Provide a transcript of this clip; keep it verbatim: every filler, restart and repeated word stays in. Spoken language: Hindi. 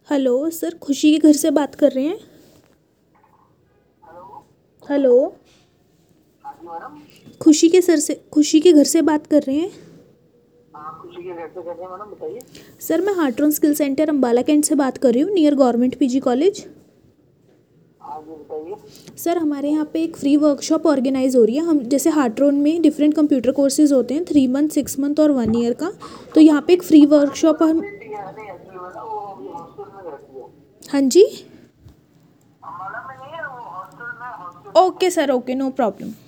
हेलो सर, खुशी के घर से बात कर रहे हैं? हेलो। हाँ जी मैडम। खुशी के सर से खुशी के घर से बात कर रहे हैं? हाँ, खुशी के घर से कर रहे हैं मैडम, बताइए। सर, मैं Hartron skill centre Ambala cantt से बात कर रही हूँ, नियर गवर्नमेंट पीजी कॉलेज। हाँ जी, बताइए। सर, हमारे यहाँ पे एक फ्री वर्कशॉप ऑर्गेनाइज हो रही है। हम जैसे हार्ट्रॉन में डिफरेंट कंप्यूटर कोर्सेज होते हैं, थ्री मंथ सिक्स मंथ और वन ईयर का। तो यहाँ पे एक फ्री मैडम मेरी वर्कशॉप मैडम हम। बेटी है नहीं, एक्चुअली मैडम वो अभी हॉस्टल में रहती है। हाँ जी। अम्बाला में नहीं है, वो हॉस्टल में हॉस्टल में okay sir, okay, no problem.